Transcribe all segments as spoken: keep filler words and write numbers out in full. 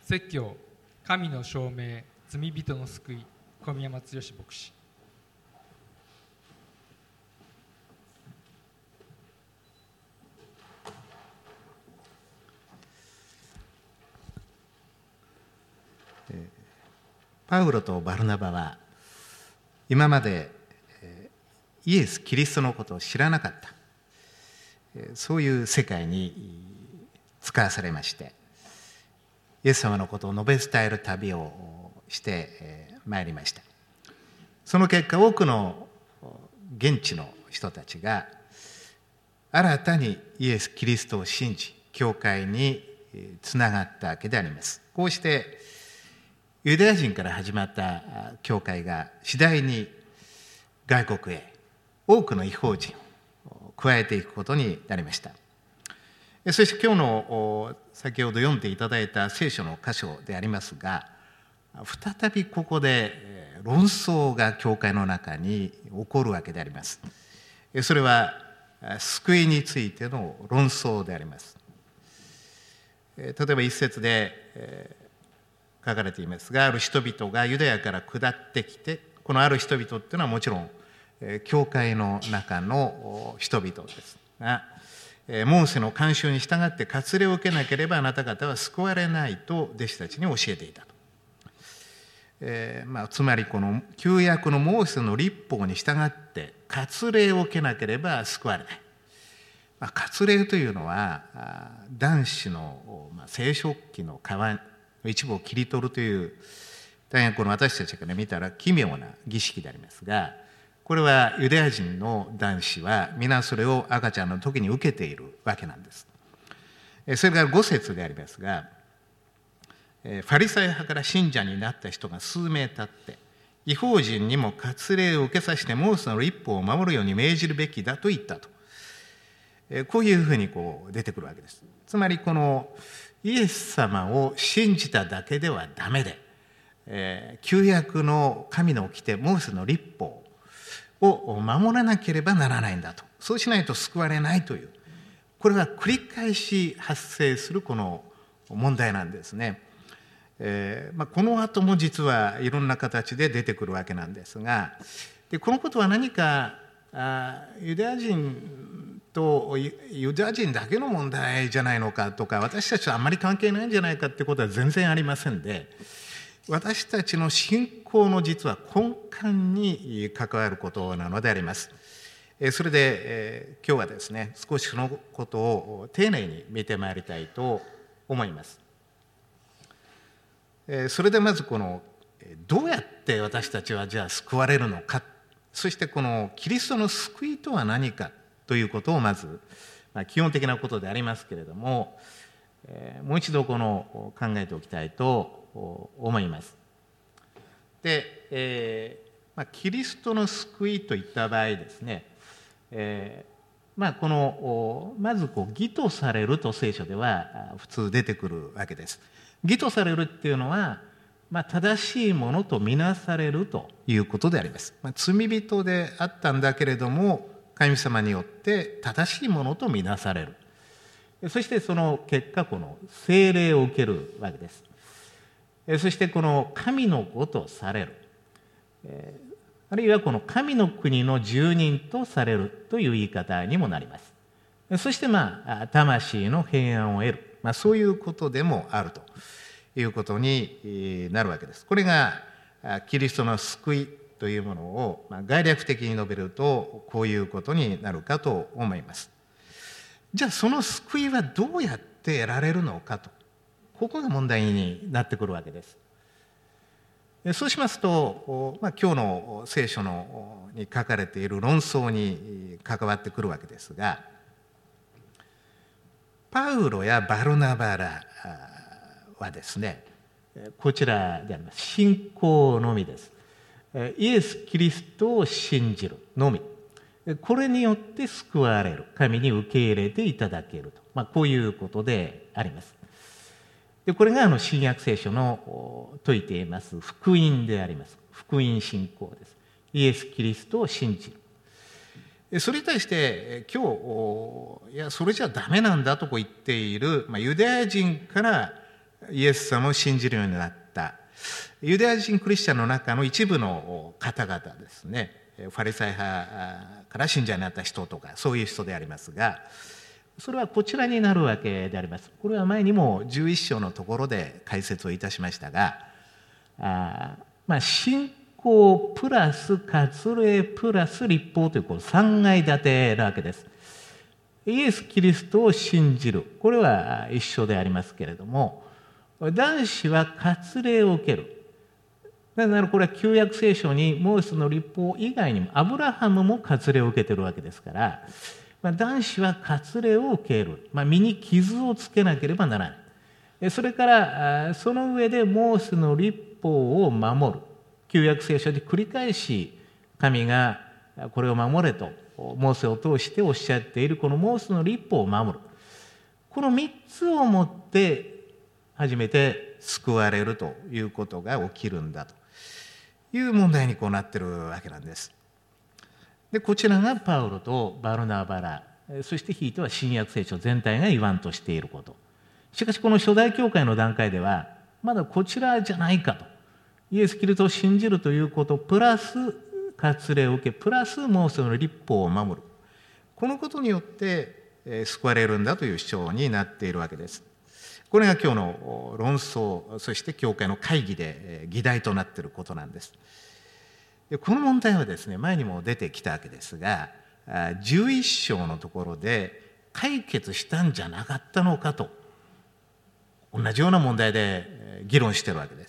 説教神の証明罪人の救い小宮山剛牧師。 パウロとバルナバは今までイエス・キリストのことを知らなかった、そういう世界に使わされまして、イエス様のことを述べ伝える旅をしてまいりました。その結果、多くの現地の人たちが新たにイエス・キリストを信じ、教会につながったわけであります。こうしてユダヤ人から始まった教会が次第に外国へ多くの異邦人を加えていくことになりました。そして今日の先ほど読んでいただいた聖書の箇所でありますが、再びここで論争が教会の中に起こるわけであります。それは救いについての論争であります。例えば一節で書かれていますが、ある人々がユダヤから下ってきて、このある人々っていうのはもちろん教会の中の人々ですが、モーセの慣習に従って割礼を受けなければあなた方は救われないと弟子たちに教えていたと。えーまあ、つまりこの旧約のモーセの律法に従って割礼を受けなければ救われない。まあ、割礼というのは男子の生殖器の皮の一部を切り取るという、大変この私たちから見たら奇妙な儀式でありますが、これはユダヤ人の男子は皆それを赤ちゃんの時に受けているわけなんです。それからご節でありますが、ファリサイ派から信者になった人が数名立って、異邦人にも割礼を受けさせてモーセの律法を守るように命じるべきだと言ったと。こういうふうにこう出てくるわけです。つまりこのイエス様を信じただけではダメで、えー、旧約の神の掟モーセの律法を守らなければならないんだと。そうしないと救われないという、これは繰り返し発生するこの問題なんですね。えーまあ、この後も実はいろんな形で出てくるわけなんですが、でこのことは何かあユダヤ人とユダヤ人だけの問題じゃないのかとか、私たちはあんまり関係ないんじゃないかってことは全然ありませんで、私たちの信仰の実は根幹に関わることなのであります。それで今日はですね、少しそのことを丁寧に見てまいりたいと思います。それでまずこのどうやって私たちはじゃあ救われるのか、そしてこのキリストの救いとは何かということをまず、まあ、基本的なことでありますけれども、えー、もう一度この考えておきたいと思います。で、えーまあ、キリストの救いといった場合ですね、えーまあ、このまずこう義とされると聖書では普通出てくるわけです。義とされるっていうのは、まあ、正しいものとみなされるということであります。まあ、罪人であったんだけれども神様によって正しいものとみなされる。そしてその結果この聖霊を受けるわけです。そしてこの神の子とされる、あるいはこの神の国の住人とされるという言い方にもなります。そしてまあ魂の平安を得る、まあ、そういうことでもあるということになるわけです。これがキリストの救いというものを概略的に述べるとこういうことになるかと思います。じゃあその救いはどうやって得られるのかと、ここが問題になってくるわけです。そうしますと、まあ、今日の聖書のに書かれている論争に関わってくるわけですが、パウロやバルナバらはですね、こちらであります。信仰のみです。イエス・キリストを信じるのみ。これによって救われる。神に受け入れていただけると。まあ、こういうことであります。でこれがあの新約聖書の説いています福音であります。福音信仰です。イエス・キリストを信じる。それに対して今日いやそれじゃダメなんだとこ言っている、まあ、ユダヤ人からイエス様を信じるようになったユダヤ人クリスチャンの中の一部の方々ですね、ファリサイ派から信者になった人とかそういう人でありますが、それはこちらになるわけであります。これは前にもじゅういっ章のところで解説をいたしましたが、あまあ信仰プラス割礼プラス律法というこうさん階建てなわけです。イエス・キリストを信じる、これは一緒でありますけれども、男子は割礼を受ける。なぜならこれは旧約聖書にモーセの律法以外にもアブラハムも割礼を受けているわけですから、まあ、男子は割礼を受ける、まあ、身に傷をつけなければならない。それからその上でモーセの律法を守る。旧約聖書で繰り返し神がこれを守れとモーセを通しておっしゃっているこのモーセの律法を守る。このみっつをもって初めて救われるということが起きるんだという問題にこうなっているわけなんです。でこちらがパウロとバルナバら、そしてひいては新約聖書全体が言わんとしていること。しかしこの初代教会の段階ではまだこちらじゃないかと、イエス・キリストを信じるということプラス割礼を受けプラスモーセの律法を守る、このことによって救われるんだという主張になっているわけです。これが今日の論争、そして教会の会議で議題となっていることなんです。この問題はですね、前にも出てきたわけですが、じゅういっ章のところで解決したんじゃなかったのかと、同じような問題で議論しているわけです。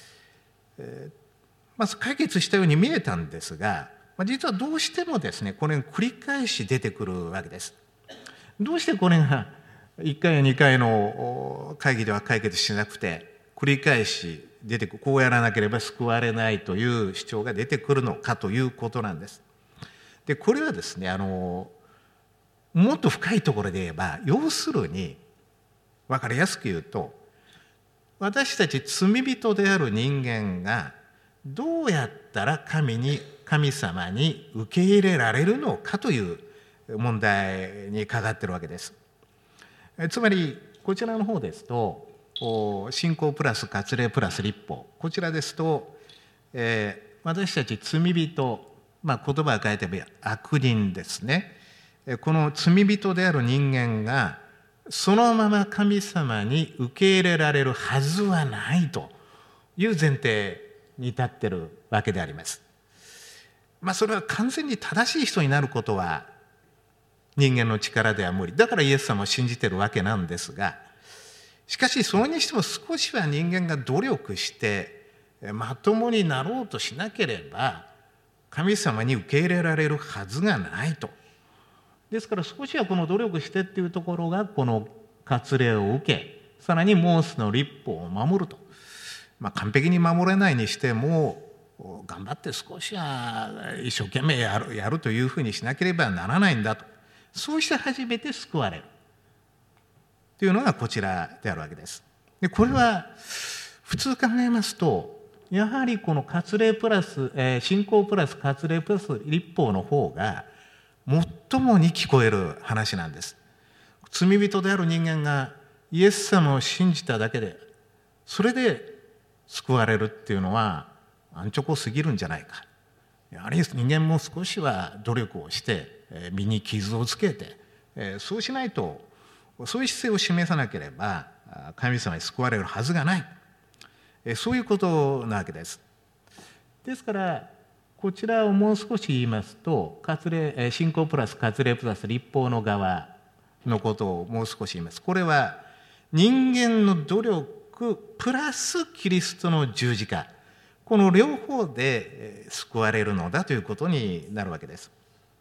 まず解決したように見えたんですが、実はどうしてもですね、これが繰り返し出てくるわけです。どうしてこれがいっかいやにかいの会議では解決しなくて繰り返し出てくる、こうやらなければ救われないという主張が出てくるのかということなんです。でこれはですね、あのもっと深いところで言えば、要するに分かりやすく言うと、私たち罪人である人間がどうやったら神に神様に受け入れられるのかという問題にかかっているわけです。つまりこちらの方ですと、信仰プラス割礼プラス律法、こちらですと、えー、私たち罪人、まあ、言葉を変えてば悪人ですね、この罪人である人間がそのまま神様に受け入れられるはずはないという前提に立っているわけであります。まあそれは完全に正しい人になることは人間の力では無理。だからイエス様を信じているわけなんですが、しかしそれにしても少しは人間が努力してまともになろうとしなければ神様に受け入れられるはずがないと。ですから少しはこの努力してっていうところがこの割礼を受け、さらにモーセの律法を守ると、まあ、完璧に守れないにしても頑張って少しは一生懸命やる、やるというふうにしなければならないんだと、そうして初めて救われるというのがこちらであるわけです。でこれは普通考えますと、やはりこの割礼プラス、えー、信仰プラス割礼プラス律法の方が最もに聞こえる話なんです。罪人である人間がイエス様を信じただけでそれで救われるっていうのは安直すぎるんじゃないか。やはり人間も少しは努力をして身に傷をつけて、そうしないと、そういう姿勢を示さなければ神様に救われるはずがない、そういうことなわけです。ですからこちらをもう少し言いますと、割礼、信仰プラス割礼プラス律法の側のことをもう少し言います。これは人間の努力プラスキリストの十字架、この両方で救われるのだということになるわけです。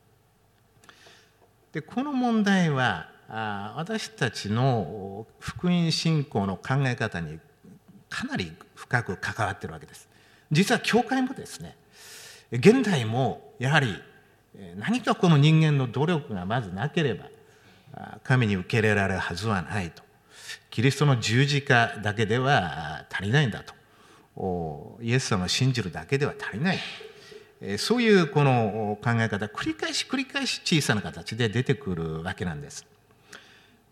でこの問題は私たちの福音信仰の考え方にかなり深く関わっているわけです。実は教会もですね、現代もやはり何かこの人間の努力がまずなければ神に受け入れられるはずはないと、キリストの十字架だけでは足りないんだと、イエス様を信じるだけでは足りない、そういうこの考え方繰り返し繰り返し小さな形で出てくるわけなんです。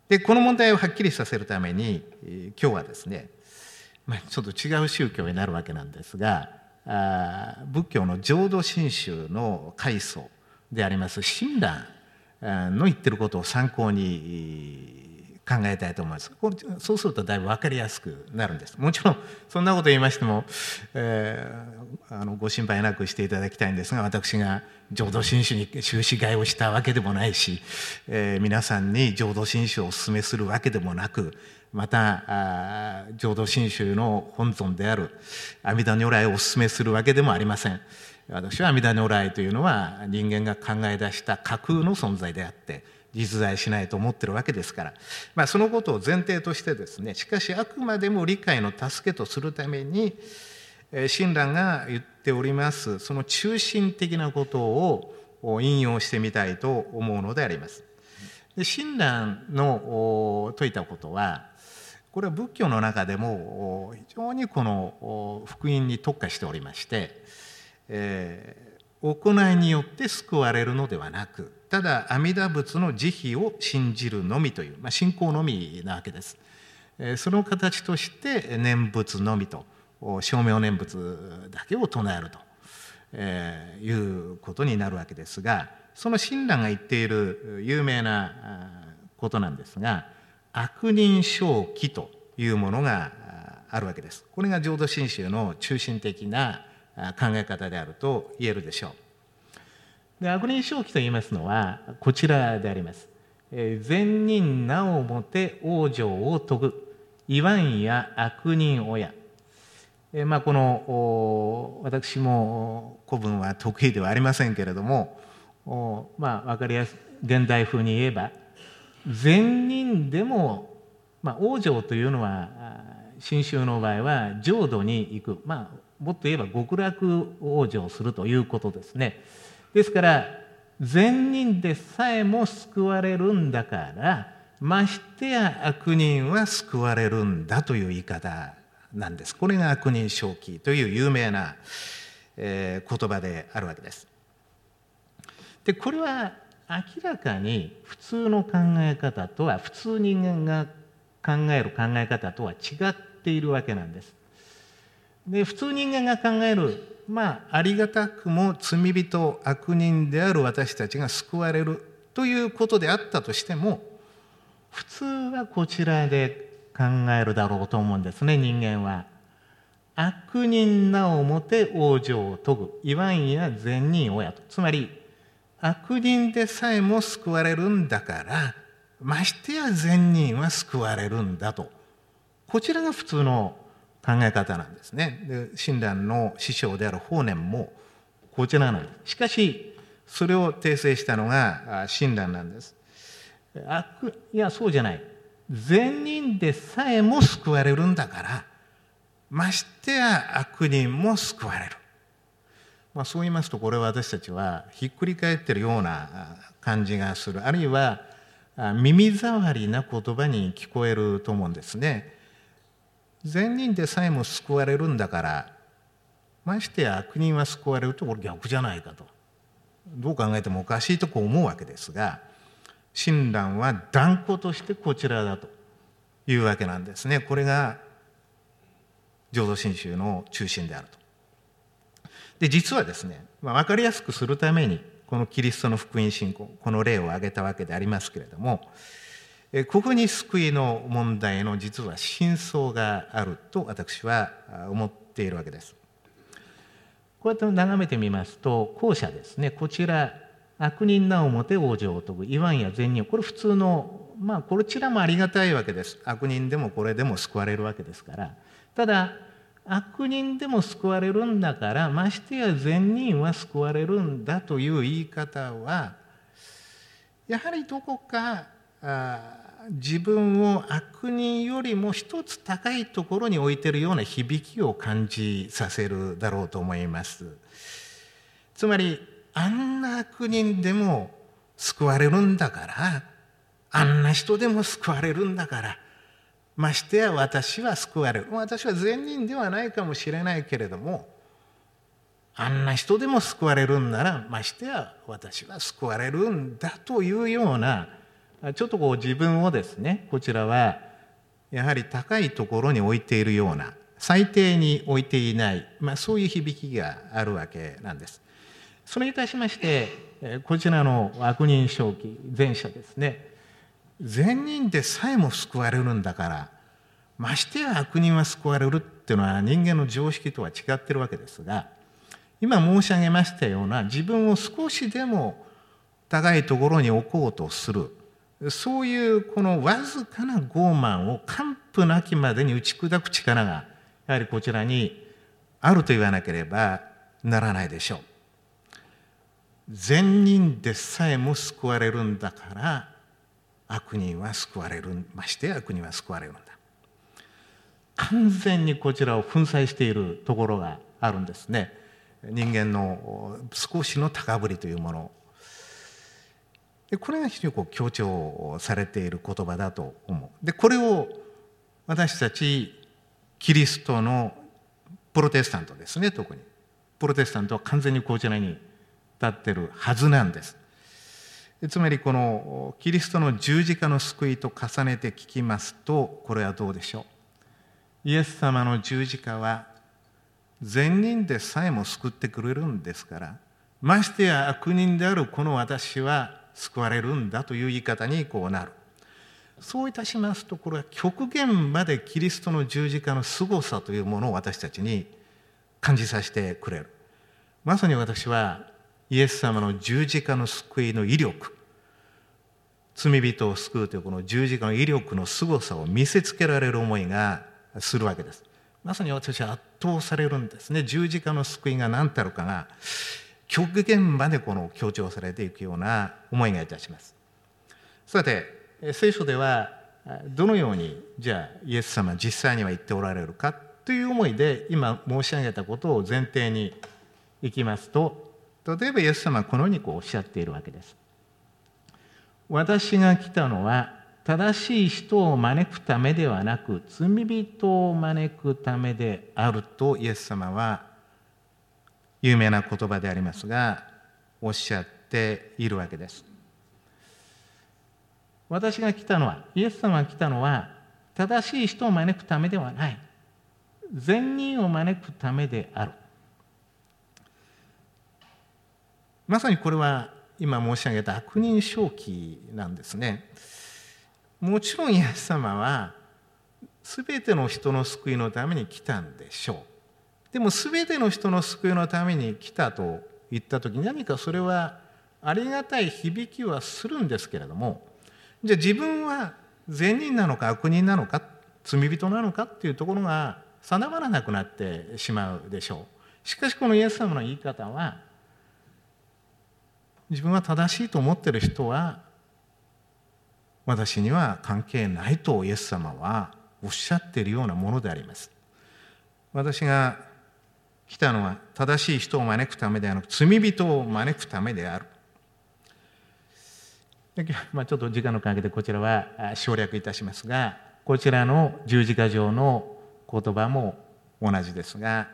でこの問題をはっきりさせるために今日はですね、まあ、ちょっと違う宗教になるわけなんですが、あ仏教の浄土真宗の開祖であります親鸞の言ってることを参考に考えたいと思います。そうするとだいぶ分かりやすくなるんです。もちろんそんなこと言いましても、えー、あのご心配なくしていただきたいんですが、私が浄土真宗に終始買いをしたわけでもないし、えー、皆さんに浄土真宗をお勧めするわけでもなく、また浄土真宗の本尊である阿弥陀如来をお勧めするわけでもありません。私は阿弥陀如来というのは人間が考え出した架空の存在であって実在しないと思ってるわけですから、まあ、そのことを前提としてですね、しかしあくまでも理解の助けとするために親鸞が言っておりますその中心的なことを引用してみたいと思うのであります。で親鸞の説いたことは、これは仏教の中でも非常にこの福音に特化しておりまして、えー、行いによって救われるのではなく、ただ阿弥陀仏の慈悲を信じるのみという、まあ、信仰のみなわけです。えー、その形として念仏のみと称名念仏だけを唱えると、えー、いうことになるわけですが、その親鸞が言っている有名なことなんですが、悪人正気というものがあるわけです。これが浄土真宗の中心的な考え方であると言えるでしょう。で悪人正気と言いますのはこちらであります。善人なおもて往生を説ぐ言わんや悪人親。えまあ、この私も古文は得意ではありませんけれども、まあ、分かりやすい現代風に言えば、善人でも、まあ、往生というのは真宗の場合は浄土に行く、まあ、もっと言えば極楽往生するということですね。ですから善人でさえも救われるんだから、ましてや悪人は救われるんだという言い方なんです。これが悪人正気という有名な、えー、言葉であるわけです。でこれは明らかに普通の考え方とは、普通人間が考える考え方とは違っているわけなんです。で普通人間が考える、まあありがたくも罪人悪人である私たちが救われるということであったとしても、普通はこちらで考えるだろうと思うんですね。人間は悪人なおもて往生を説ぐ言わんや善人親と、つまり悪人でさえも救われるんだから、ましてや善人は救われるんだと、こちらが普通の考え方なんですね。で親鸞の師匠である法然もこちらなんです。しかしそれを訂正したのが親鸞なんです。悪いやそうじゃない、善人でさえも救われるんだから、ましてや悪人も救われる。まあ、そう言いますと、これは私たちはひっくり返っているような感じがする、あるいは耳障りな言葉に聞こえると思うんですね。善人でさえも救われるんだから、ましてや悪人は救われると、これ逆じゃないかと、どう考えてもおかしいとこう思うわけですが、親鸞は断固としてこちらだというわけなんですね。これが浄土真宗の中心であると。で実はですね、まあ、分かりやすくするためにこのキリストの福音信仰、この例を挙げたわけでありますけれども、えここに救いの問題の実は真相があると私は思っているわけです。こうやって眺めてみますと、後者ですね、こちら悪人なおもて往生を説ぐ言わんや善人、これ普通の、まあこちらもありがたいわけです。悪人でもこれでも救われるわけですから。ただ悪人でも救われるんだから、ましてや善人は救われるんだという言い方は、やはりどこかあ自分を悪人よりも一つ高いところに置いているような響きを感じさせるだろうと思います。つまりあんな悪人でも救われるんだから、あんな人でも救われるんだから、ましてや私は救われる。私は善人ではないかもしれないけれども、あんな人でも救われるんなら、ましてや私は救われるんだというようなちょっとこう自分をですね、こちらはやはり高いところに置いているような、最低に置いていない、まあ、そういう響きがあるわけなんです。それに対しましてこちらの悪人正気前者ですね、善人でさえも救われるんだから、ましてや悪人は救われるっていうのは人間の常識とは違ってるわけですが、今申し上げましたような自分を少しでも高いところに置こうとする、そういうこのわずかな傲慢を完膚なきまでに打ち砕く力がやはりこちらにあると言わなければならないでしょう。善人でさえも救われるんだから悪人は救われる、まして悪人は救われるんだ。完全にこちらを粉砕しているところがあるんですね。人間の少しの高ぶりというもので、これが非常にこう強調されている言葉だと思う。でこれを私たちキリストのプロテスタントですね、特にプロテスタントは完全にこちらに立ってるはずなんです。つまりこのキリストの十字架の救いと重ねて聞きますと、これはどうでしょう。イエス様の十字架は善人でさえも救ってくれるんですから、ましてや悪人であるこの私は救われるんだという言い方にこうなる。そういたしますと、これは極限までキリストの十字架の凄さというものを私たちに感じさせてくれる。まさに私はイエス様の十字架の救いの威力、罪人を救うというこの十字架の威力の凄さを見せつけられる思いがするわけです。まさに私は圧倒されるんですね。十字架の救いが何たるかが極限までこの強調されていくような思いがいたします。さて聖書ではどのようにじゃあイエス様実際には言っておられるかという思いで今申し上げたことを前提にいきますと、例えばイエス様はこのようにこうおっしゃっているわけです。私が来たのは正しい人を招くためではなく罪人を招くためであるとイエス様は有名な言葉でありますがおっしゃっているわけです。私が来たのは、イエス様が来たのは正しい人を招くためではない、善人を招くためである。まさにこれは今申し上げた悪人正気なんですね。もちろんイエス様はすべての人の救いのために来たんでしょう。でもすべての人の救いのために来たと言ったときに何かそれはありがたい響きはするんですけれども、じゃあ自分は善人なのか悪人なのか罪人なのかっていうところが定まらなくなってしまうでしょう。しかしこのイエス様の言い方は、自分は正しいと思っている人は私には関係ないとイエス様はおっしゃっているようなものであります。私が来たのは正しい人を招くためではなく罪人を招くためである。まあ、ちょっと時間の関係でこちらは省略いたしますが、こちらの十字架上の言葉も同じですが、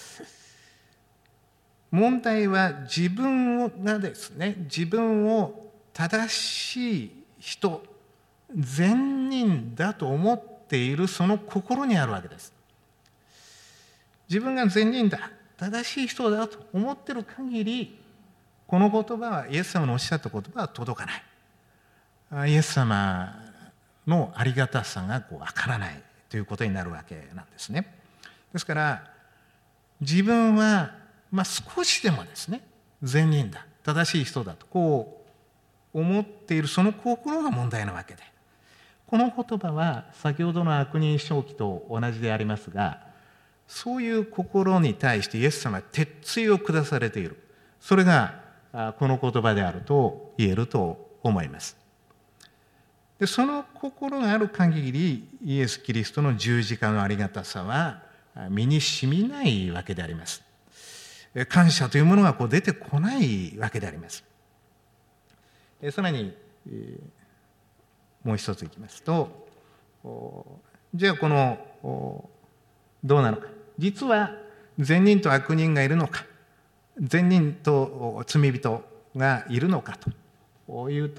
問題は自分がですね、自分を正しい人、善人だと思っているその心にあるわけです。自分が善人だ、正しい人だと思っている限り、この言葉はイエス様のおっしゃった言葉は届かない。イエス様のありがたさがこうわからないということになるわけなんですね。ですから自分はまあ少しでもですね善人だ、正しい人だとこう思っているその心が問題なわけで、この言葉は先ほどの悪人正気と同じでありますが、そういう心に対してイエス様は鉄槌を下されている、それがこの言葉であると言えると思います。でその心がある限りイエス・キリストの十字架のありがたさは身に染みないわけであります。感謝というものがこう出てこないわけであります。さらにもう一ついきますと、じゃあこのどうなのか、実は善人と悪人がいるのか、善人と罪人がいるのかというと、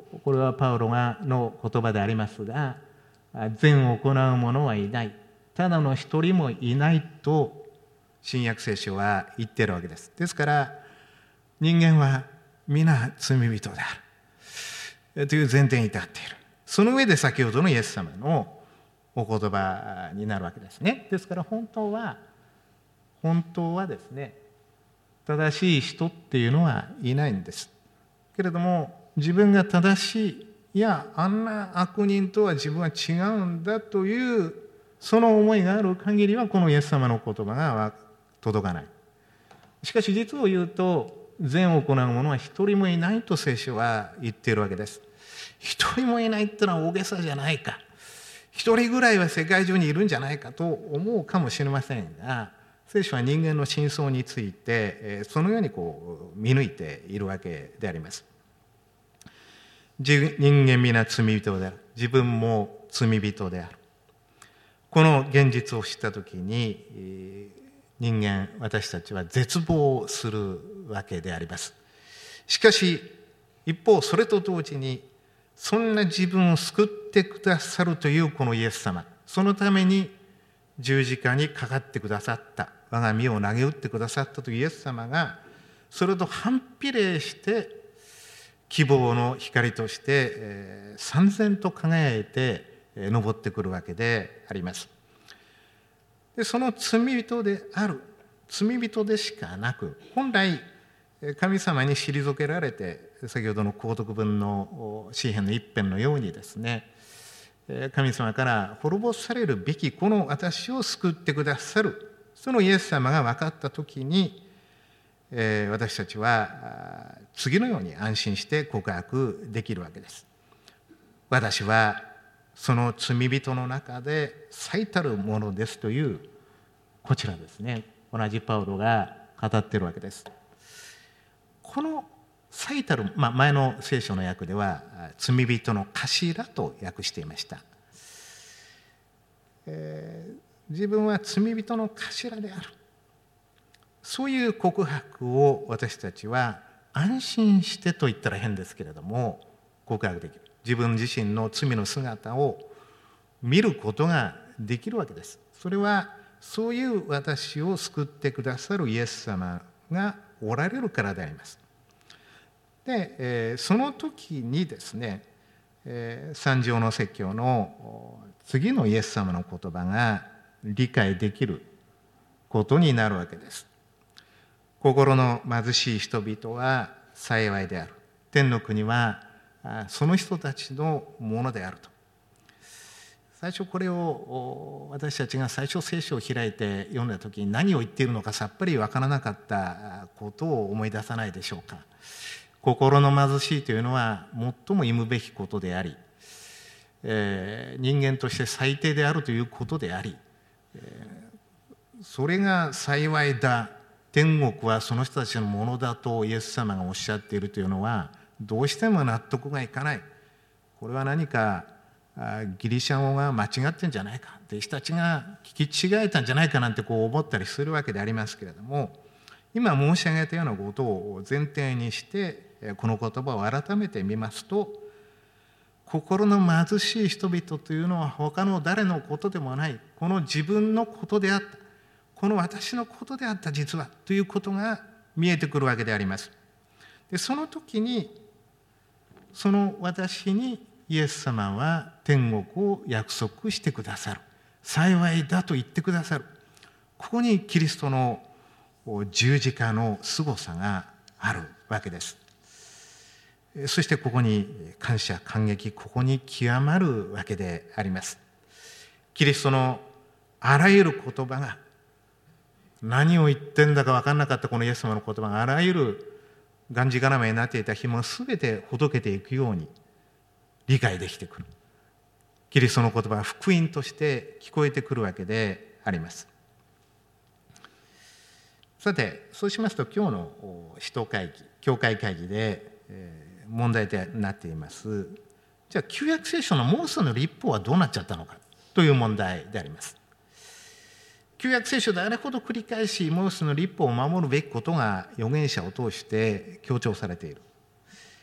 これはパウロがの言葉でありますが、善を行う者はいない、ただの一人もいないと新約聖書は言っているわけです。ですから人間は皆罪人であるという前提に立っている。その上で先ほどのイエス様のお言葉になるわけですね。ですから本当は本当はですね、正しい人っていうのはいないんです。けれども自分が正しい、いやあんな悪人とは自分は違うんだというその思いがある限りはこのイエス様の言葉が届かない。しかし実を言うと善を行う者は一人もいないと聖書は言っているわけです。一人もいないってのは大げさじゃないか、一人ぐらいは世界中にいるんじゃないかと思うかもしれませんが、聖書は人間の真相についてそのようにこう見抜いているわけであります。人間皆罪人である、自分も罪人である。この現実を知ったときに人間、私たちは絶望するわけであります。しかし一方それと同時にそんな自分を救ってくださるというこのイエス様、そのために十字架にかかってくださった、我が身を投げ打ってくださったというイエス様がそれと反比例して希望の光として、えー、燦然と輝いて、えー、昇ってくるわけであります。でその罪人である、罪人でしかなく、本来神様に退けられて、先ほどの皇徳文の詩篇の一編のようにですね、神様から滅ぼされるべきこの私を救ってくださる、そのイエス様が分かったときに、私たちは次のように安心して告白できるわけです。私はその罪人の中で最たるものですという、こちらですね、同じパウロが語っているわけです。この最たる、まあ、前の聖書の訳では罪人の頭と訳していました、えー、自分は罪人の頭である、そういう告白を私たちは安心してと言ったら変ですけれども告白できる。自分自身の罪の姿を見ることができるわけです。それはそういう私を救ってくださるイエス様がおられるからであります。で、えー、その時にですね、えー、三条の説教の次のイエス様の言葉が理解できることになるわけです。心の貧しい人々は幸いである。天の国はその人たちのものであると。最初これを私たちが最初聖書を開いて読んだ時に何を言っているのかさっぱりわからなかったことを思い出さないでしょうか。心の貧しいというのは最も忌むべきことであり、えー、人間として最低であるということであり、えー、それが幸いだ、天国はその人たちのものだとイエス様がおっしゃっているというのはどうしても納得がいかない。これは何かギリシャ語が間違ってんじゃないか、弟子たちが聞き違えたんじゃないかなんてこう思ったりするわけでありますけれども、今申し上げたようなことを前提にしてこの言葉を改めてみますと、心の貧しい人々というのは他の誰のことでもない、この自分のことであった、この私のことであった実はということが見えてくるわけであります。でその時にその私にイエス様は天国を約束してくださる、幸いだと言ってくださる。ここにキリストの十字架の凄さがあるわけです。そしてここに感謝感激、ここに極まるわけであります。キリストのあらゆる言葉が、何を言ってんだか分からなかったこのイエス様の言葉があらゆるがんじがらめになっていた紐すべてほどけていくように理解できてくる。キリストの言葉は福音として聞こえてくるわけであります。さて、そうしますと今日の使徒会議、教会会議で問題となっています、じゃあ旧約聖書のモーセの律法はどうなっちゃったのかという問題であります。旧約聖書であれほど繰り返しモーセの律法を守るべきことが預言者を通して強調されている。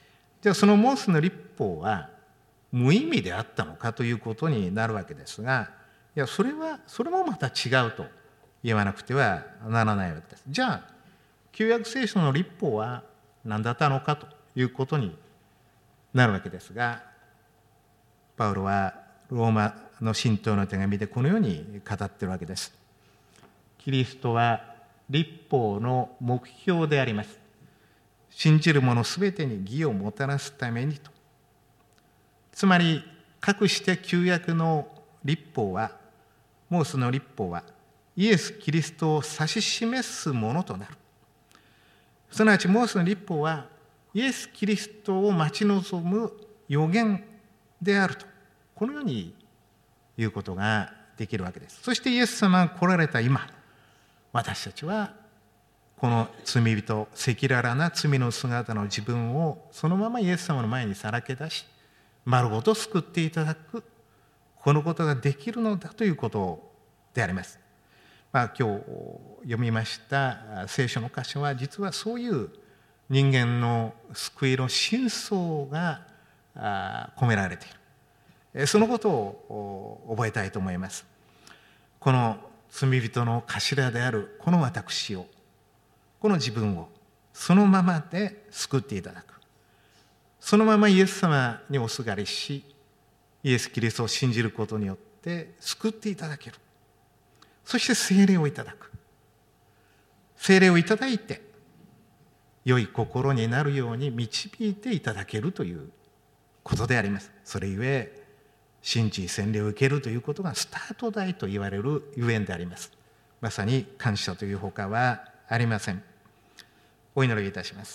じゃあそのモーセの律法は無意味であったのかということになるわけですが、いやそれはそれもまた違うと言わなくてはならないわけです。じゃあ旧約聖書の律法は何だったのかということになるわけですが、パウロはローマの信徒の手紙でこのように語っているわけです。キリストは律法の目標であります。信じる者すべてに義をもたらすためにと。つまりかくして旧約の律法は、モーセの律法はイエス・キリストを指し示すものとなる。すなわちモーセの律法はイエス・キリストを待ち望む予言であると、このように言うことができるわけです。そしてイエス様が来られた今、私たちはこの罪人、赤裸々な罪の姿の自分をそのままイエス様の前にさらけ出し、丸ごと救っていただく、このことができるのだということであります。まあ、今日読みました聖書の箇所は実はそういう人間の救いの真相が込められている。そのことを覚えたいと思います。この罪人の頭であるこの私を、この自分をそのままで救っていただく。そのままイエス様におすがりし、イエス・キリストを信じることによって救っていただける。そして聖霊をいただく。聖霊をいただいて、良い心になるように導いていただけるということであります。それゆえ、信じ洗礼を受けるということがスタート台と言われるゆえんであります。まさに感謝というほかはありません。お祈りいたします。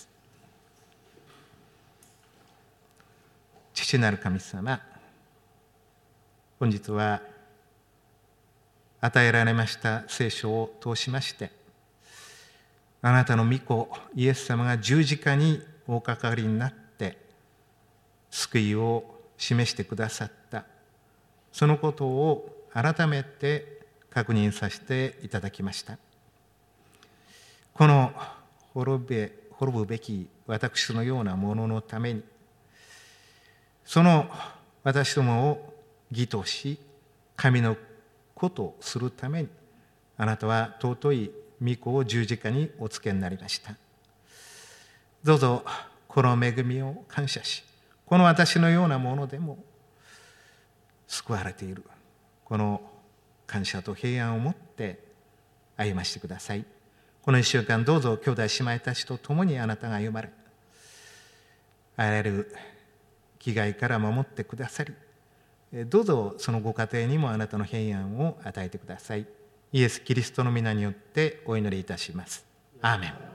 父なる神様、本日は与えられました聖書を通しまして、あなたの御子イエス様が十字架におかかりになって救いを示してくださった、そのことを改めて確認させていただきました。この滅べ滅ぶべき私のようなもののために、その私どもを義とし神の子とするために、あなたは尊い御子を十字架におつけになりました。どうぞこの恵みを感謝し、この私のようなものでも救われているこの感謝と平安を持って歩ましてください。この一週間どうぞ兄弟姉妹たちと共にあなたが歩まれ、あらゆる危害から守ってくださり、どうぞそのご家庭にもあなたの平安を与えてください。イエス・キリストの皆によってお祈りいたします。アーメン。